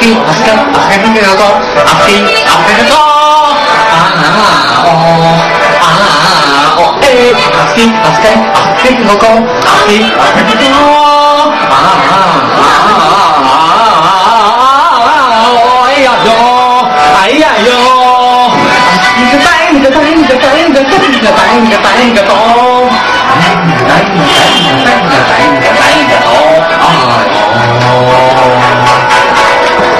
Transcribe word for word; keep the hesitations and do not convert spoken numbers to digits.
飞阿飞阿飞那个高，阿飞阿飞个高，啊哦啊哦哎，阿飞阿飞阿飞个高，阿飞阿飞个高，啊啊啊哎呀哟，哎呀哟，你个呆，你个呆，你个呆，你个呆，你个呆，你个呆，你个高。